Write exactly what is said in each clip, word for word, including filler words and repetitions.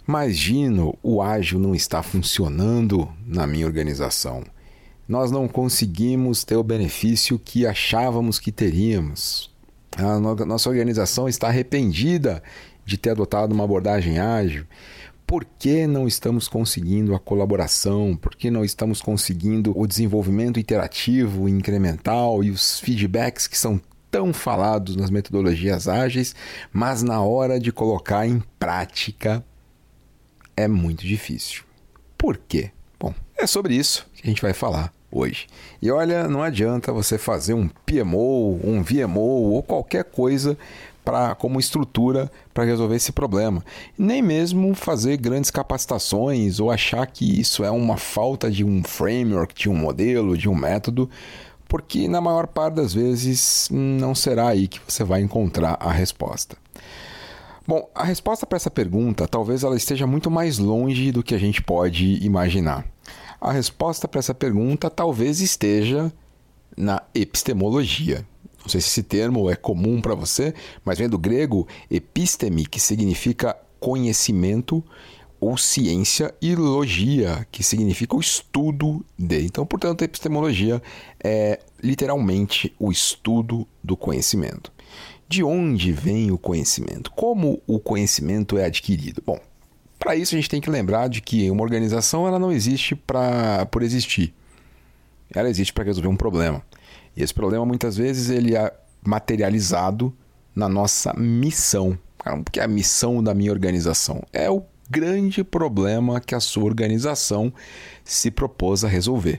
Mas, Gino, o ágil não está funcionando na minha organização. Nós não conseguimos ter o benefício que achávamos que teríamos. A nossa organização está arrependida de ter adotado uma abordagem ágil. Por que não estamos conseguindo a colaboração? Por que não estamos conseguindo o desenvolvimento iterativo, incremental e os feedbacks que são tão falados nas metodologias ágeis, mas na hora de colocar em prática é muito difícil. Por quê? Bom, é sobre isso que a gente vai falar hoje. E olha, não adianta você fazer um P M O, um V M O ou qualquer coisa pra, como estrutura para resolver esse problema. Nem mesmo fazer grandes capacitações ou achar que isso é uma falta de um framework, de um modelo, de um método, porque na maior parte das vezes não será aí que você vai encontrar a resposta. Bom, a resposta para essa pergunta talvez ela esteja muito mais longe do que a gente pode imaginar. A resposta para essa pergunta talvez esteja na epistemologia. Não sei se esse termo é comum para você, mas vem do grego episteme, que significa conhecimento, ou ciência, e logia, que significa o estudo de. Então, portanto, a epistemologia é literalmente o estudo do conhecimento. De onde vem o conhecimento? Como o conhecimento é adquirido? Bom, para isso a gente tem que lembrar de que uma organização ela não existe pra, por existir. Ela existe para resolver um problema. E esse problema, muitas vezes, ele é materializado na nossa missão. O que é a missão da minha organização? É o grande problema que a sua organização se propôs a resolver.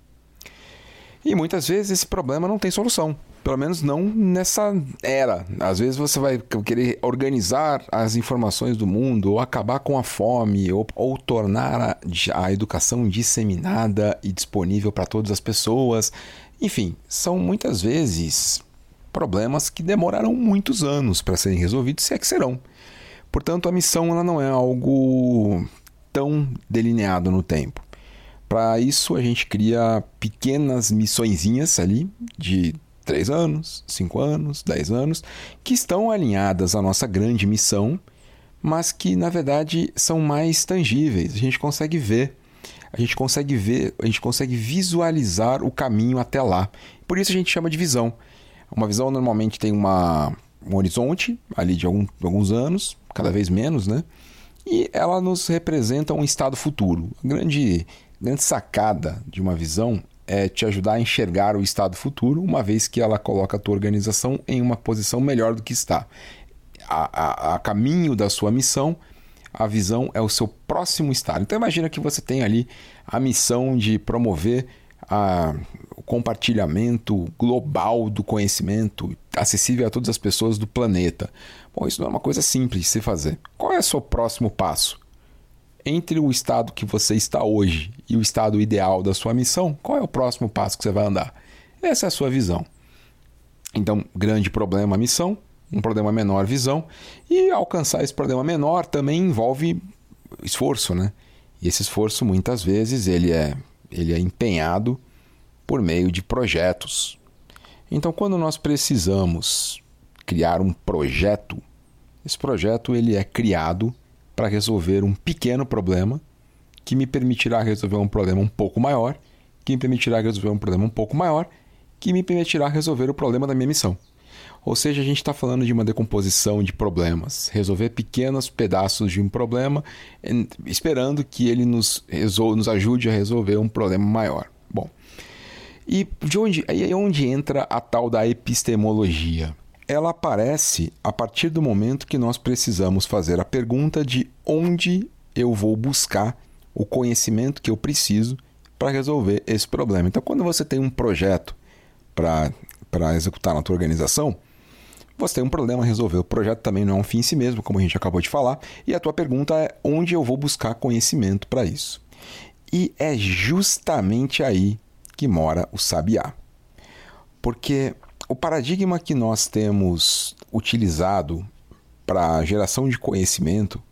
E muitas vezes esse problema não tem solução. Pelo menos não nessa era. Às vezes você vai querer organizar as informações do mundo, ou acabar com a fome, ou, ou tornar a, a educação disseminada e disponível para todas as pessoas. Enfim, são muitas vezes problemas que demorarão muitos anos para serem resolvidos, se é que serão. Portanto, a missão ela não é algo tão delineado no tempo. Para isso, a gente cria pequenas missõezinhas ali de três anos, cinco anos, dez anos, que estão alinhadas à nossa grande missão, mas que, na verdade, são mais tangíveis. A gente consegue ver, a gente consegue ver, a gente consegue visualizar o caminho até lá. Por isso a gente chama de visão. Uma visão normalmente tem uma, um horizonte ali de algum, alguns anos, cada vez menos, né? E ela nos representa um estado futuro. A grande, grande sacada de uma visão é te ajudar a enxergar o estado futuro, uma vez que ela coloca a tua organização em uma posição melhor do que está. A, a, a caminho da sua missão, a visão é o seu próximo estado. Então imagina que você tem ali a missão de promover a, o compartilhamento global do conhecimento acessível a todas as pessoas do planeta. Bom, isso não é uma coisa simples de se fazer. Qual é o seu próximo passo? Entre o estado que você está hoje e o estado ideal da sua missão, qual é o próximo passo que você vai andar? Essa é a sua visão. Então, grande problema, missão. Um problema menor, visão. E alcançar esse problema menor também envolve esforço, né? E esse esforço, muitas vezes, ele é, ele é empenhado por meio de projetos. Então, quando nós precisamos criar um projeto, esse projeto ele é criado para resolver um pequeno problema que me permitirá resolver um problema um pouco maior, que me permitirá resolver um problema um pouco maior, que me permitirá resolver o problema da minha missão. Ou seja, a gente está falando de uma decomposição de problemas, resolver pequenos pedaços de um problema, esperando que ele nos, resol- nos ajude a resolver um problema maior. Bom, e de onde, aí é onde entra a tal da epistemologia. Ela aparece a partir do momento que nós precisamos fazer a pergunta de onde eu vou buscar o conhecimento que eu preciso para resolver esse problema. Então, quando você tem um projeto para para executar na tua organização, você tem um problema a resolver. O projeto também não é um fim em si mesmo, como a gente acabou de falar, e a tua pergunta é onde eu vou buscar conhecimento para isso. E é justamente aí que mora o sabiá. Porque o paradigma que nós temos utilizado para a geração de conhecimento,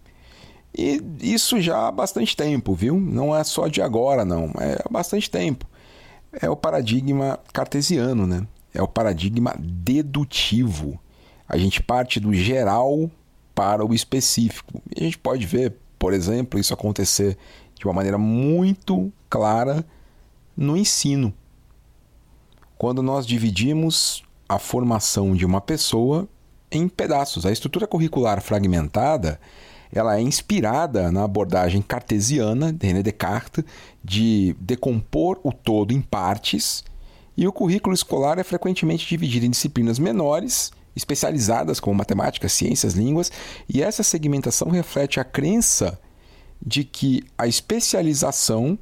e isso já há bastante tempo, viu? Não é só de agora, não. É há bastante tempo. É o paradigma cartesiano, né? É o paradigma dedutivo. A gente parte do geral para o específico. E a gente pode ver por exemplo, isso acontecer de uma maneira muito clara no ensino. Quando nós dividimos a formação de uma pessoa em pedaços. A estrutura curricular fragmentada, ela é inspirada na abordagem cartesiana de René Descartes de decompor o todo em partes, e o currículo escolar é frequentemente dividido em disciplinas menores, especializadas como matemática, ciências, línguas, e essa segmentação reflete a crença de que a especialização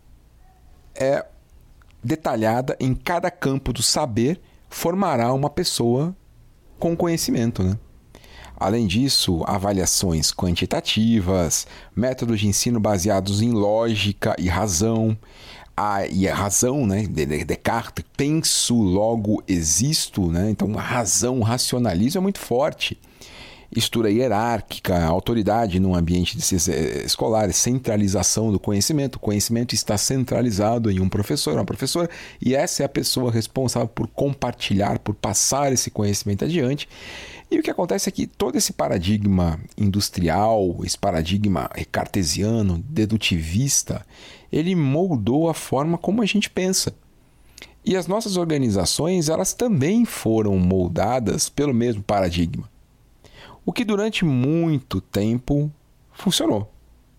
é detalhada em cada campo do saber, formará uma pessoa com conhecimento, né? Além disso, avaliações quantitativas, métodos de ensino baseados em lógica e razão, a, e a razão, né, de Descartes, penso, logo existo, né? Então a razão, o racionalismo é muito forte. Estrutura hierárquica, autoridade no ambiente escolar, centralização do conhecimento. O conhecimento está centralizado em um professor, uma professora, e essa é a pessoa responsável por compartilhar, por passar esse conhecimento adiante. E o que acontece é que todo esse paradigma industrial, esse paradigma cartesiano, dedutivista, ele moldou a forma como a gente pensa. E as nossas organizações, elas também foram moldadas pelo mesmo paradigma. O que durante muito tempo funcionou.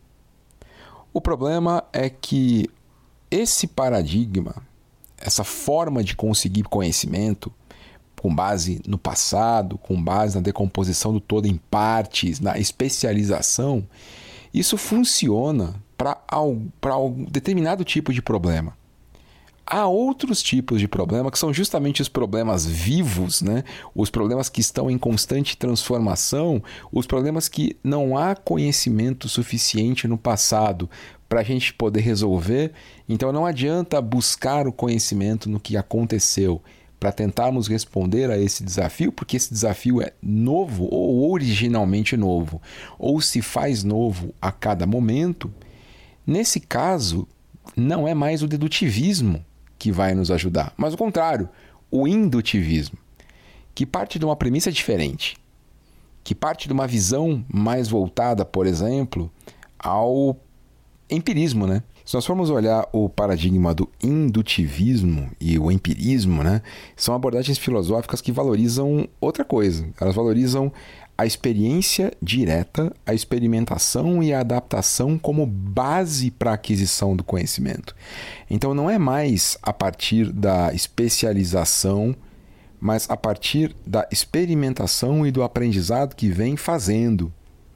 O problema é que esse paradigma, essa forma de conseguir conhecimento, com base no passado, com base na decomposição do todo em partes, na especialização, isso funciona para um determinado tipo de problema. Há outros tipos de problema que são justamente os problemas vivos, né? Os problemas que estão em constante transformação, os problemas que não há conhecimento suficiente no passado para a gente poder resolver. Então não adianta buscar o conhecimento no que aconteceu para tentarmos responder a esse desafio, porque esse desafio é novo ou originalmente novo, ou se faz novo a cada momento. Nesse caso, não é mais o dedutivismo que vai nos ajudar, mas o contrário, o indutivismo, que parte de uma premissa diferente, que parte de uma visão mais voltada, por exemplo, ao empirismo, né? Se nós formos olhar o paradigma do indutivismo e o empirismo, né, são abordagens filosóficas que valorizam outra coisa. Elas valorizam a experiência direta, a experimentação e a adaptação como base para a aquisição do conhecimento. Então não é mais a partir da especialização, mas a partir da experimentação e do aprendizado que vem fazendo.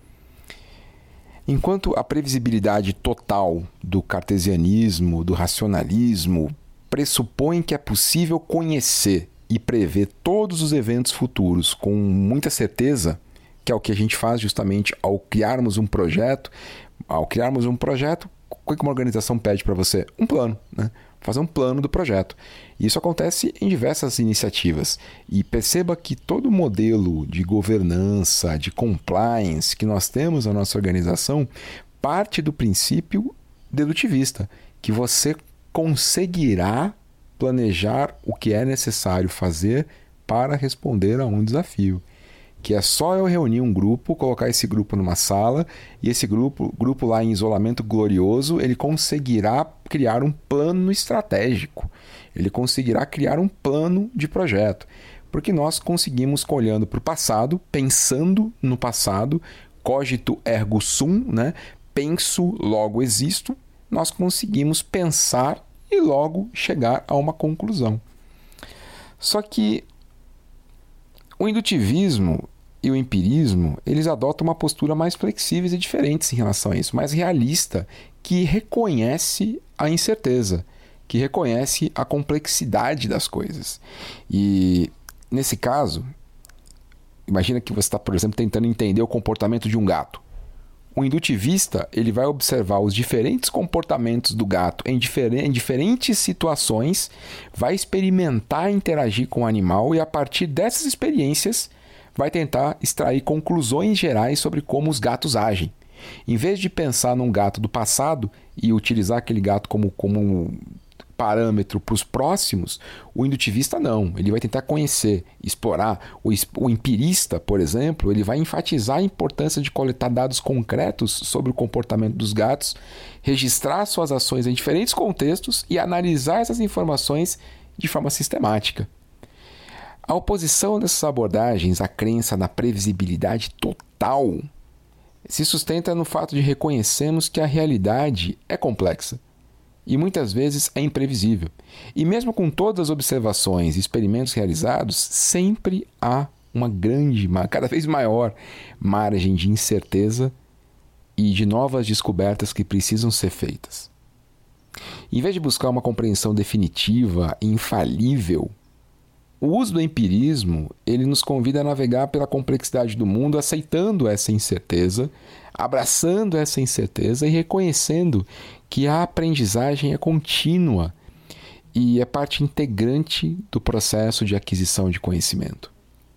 Enquanto a previsibilidade total do cartesianismo, do racionalismo, pressupõe que é possível conhecer e prever todos os eventos futuros com muita certeza, que é o que a gente faz justamente ao criarmos um projeto. Ao criarmos um projeto, o que uma organização pede para você? Um plano, né? Fazer um plano do projeto. Isso acontece em diversas iniciativas. E perceba que todo modelo de governança, de compliance que nós temos na nossa organização parte do princípio dedutivista, que você conseguirá planejar o que é necessário fazer para responder a um desafio. Que é só eu reunir um grupo, colocar esse grupo numa sala, e esse grupo, grupo lá em isolamento glorioso, ele conseguirá criar um plano estratégico. Ele conseguirá criar um plano de projeto. Porque nós conseguimos, olhando para o passado, pensando no passado, cogito ergo sum, né? Penso, logo existo, nós conseguimos pensar e logo chegar a uma conclusão. Só que o indutivismo e o empirismo, eles adotam uma postura mais flexíveis e diferentes em relação a isso, mais realista, que reconhece a incerteza, que reconhece a complexidade das coisas. E, nesse caso, imagina que você está, por exemplo, tentando entender o comportamento de um gato. O indutivista, ele vai observar os diferentes comportamentos do gato em, difer- em diferentes situações, vai experimentar interagir com o animal e, a partir dessas experiências, vai tentar extrair conclusões gerais sobre como os gatos agem. Em vez de pensar num gato do passado e utilizar aquele gato como, como parâmetro para os próximos, o indutivista não. Ele vai tentar conhecer, explorar. O, o empirista, por exemplo, ele vai enfatizar a importância de coletar dados concretos sobre o comportamento dos gatos, registrar suas ações em diferentes contextos e analisar essas informações de forma sistemática. A oposição dessas abordagens à crença na previsibilidade total se sustenta no fato de reconhecermos que a realidade é complexa e muitas vezes é imprevisível. E mesmo com todas as observações e experimentos realizados, sempre há uma grande, cada vez maior margem de incerteza e de novas descobertas que precisam ser feitas. Em vez de buscar uma compreensão definitiva e infalível, o uso do empirismo, ele nos convida a navegar pela complexidade do mundo, aceitando essa incerteza, abraçando essa incerteza e reconhecendo que a aprendizagem é contínua e é parte integrante do processo de aquisição de conhecimento.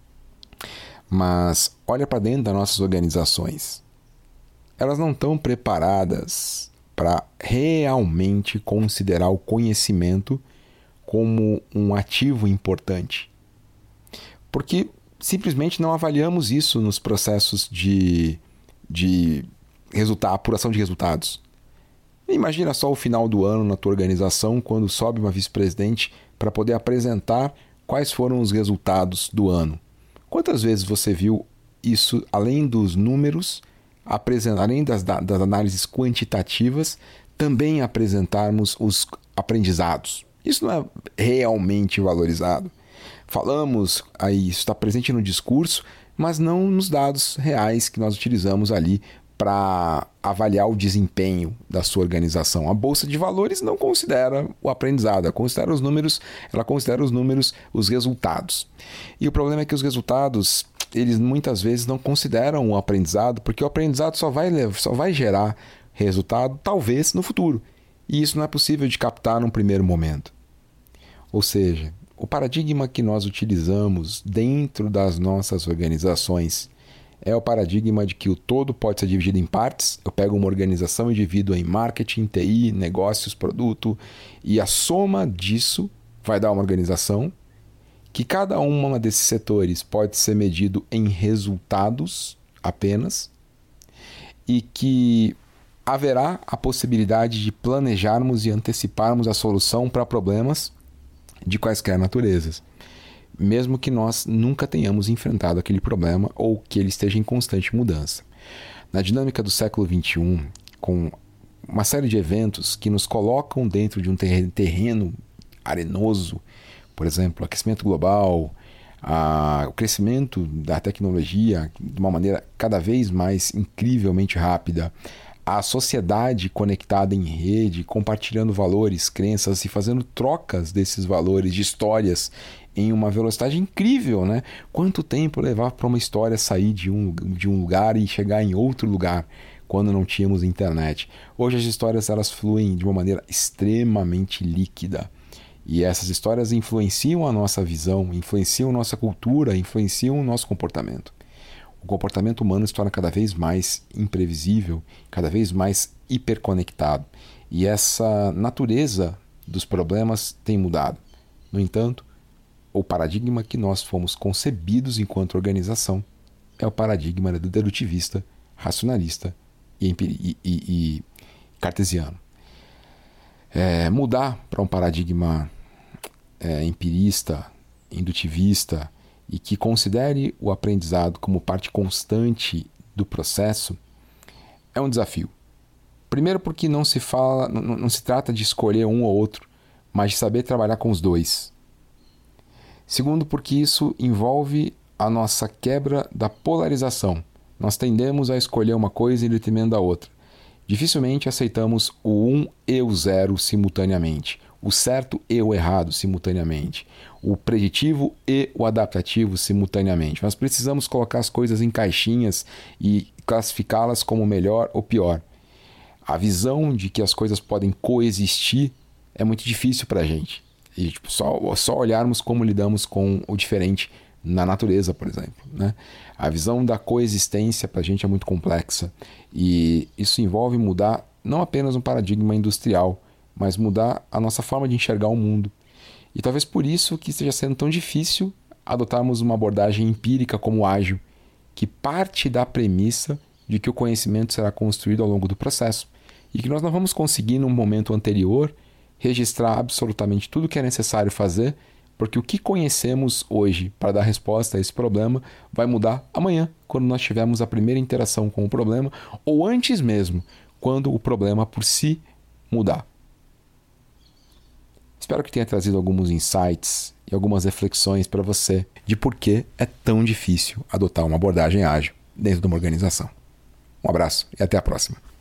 Mas olha para dentro das nossas organizações. Elas não estão preparadas para realmente considerar o conhecimento como um ativo importante. Porque simplesmente não avaliamos isso nos processos de, de resultado, apuração de resultados. Imagina só o final do ano na tua organização, quando sobe uma vice-presidente para poder apresentar quais foram os resultados do ano. Quantas vezes você viu isso, além dos números, além das, das análises quantitativas, também apresentarmos os aprendizados? Isso não é realmente valorizado. Falamos, aí isso está presente no discurso, mas não nos dados reais que nós utilizamos ali para avaliar o desempenho da sua organização. A Bolsa de Valores não considera o aprendizado, ela considera os números, ela considera os números, os resultados. E o problema é que os resultados, eles muitas vezes não consideram o aprendizado, porque o aprendizado só vai, só vai gerar resultado, talvez, no futuro. E isso não é possível de captar num primeiro momento. Ou seja, o paradigma que nós utilizamos dentro das nossas organizações é o paradigma de que o todo pode ser dividido em partes. Eu pego uma organização e divido em marketing, T I, negócios, produto, e a soma disso vai dar uma organização que cada uma desses setores pode ser medido em resultados apenas e que haverá a possibilidade de planejarmos e anteciparmos a solução para problemas de quaisquer naturezas, mesmo que nós nunca tenhamos enfrentado aquele problema ou que ele esteja em constante mudança. Na dinâmica do século vinte e um, com uma série de eventos que nos colocam dentro de um terreno arenoso, por exemplo, o aquecimento global, a, o crescimento da tecnologia de uma maneira cada vez mais incrivelmente rápida, a sociedade conectada em rede, compartilhando valores, crenças e fazendo trocas desses valores, de histórias, em uma velocidade incrível, né? Quanto tempo levava para uma história sair de um, de um lugar e chegar em outro lugar quando não tínhamos internet? Hoje as histórias elas fluem de uma maneira extremamente líquida. E essas histórias influenciam a nossa visão, influenciam a nossa cultura, influenciam o nosso comportamento. O comportamento humano se torna cada vez mais imprevisível, cada vez mais hiperconectado. E essa natureza dos problemas tem mudado. No entanto, o paradigma que nós fomos concebidos enquanto organização é o paradigma do dedutivista, racionalista e, e, e, e cartesiano. É, mudar para um paradigma é, empirista, indutivista, e que considere o aprendizado como parte constante do processo, é um desafio. Primeiro porque não se fala, não, não se trata de escolher um ou outro, mas de saber trabalhar com os dois. Segundo porque isso envolve a nossa quebra da polarização. Nós tendemos a escolher uma coisa em detrimento da outra. Dificilmente aceitamos o um e o zero simultaneamente, o certo e o errado simultaneamente, o preditivo e o adaptativo simultaneamente. Nós precisamos colocar as coisas em caixinhas e classificá-las como melhor ou pior. A visão de que as coisas podem coexistir é muito difícil para a gente. E tipo, só, só olharmos como lidamos com o diferente na natureza, por exemplo, né? A visão da coexistência para a gente é muito complexa e isso envolve mudar não apenas um paradigma industrial, mas mudar a nossa forma de enxergar o mundo. E talvez por isso que esteja sendo tão difícil adotarmos uma abordagem empírica como ágil, que parte da premissa de que o conhecimento será construído ao longo do processo e que nós não vamos conseguir, num momento anterior, registrar absolutamente tudo o que é necessário fazer, porque o que conhecemos hoje para dar resposta a esse problema vai mudar amanhã, quando nós tivermos a primeira interação com o problema, ou antes mesmo, quando o problema por si mudar. Espero que tenha trazido alguns insights e algumas reflexões para você de por que é tão difícil adotar uma abordagem ágil dentro de uma organização. Um abraço e até a próxima.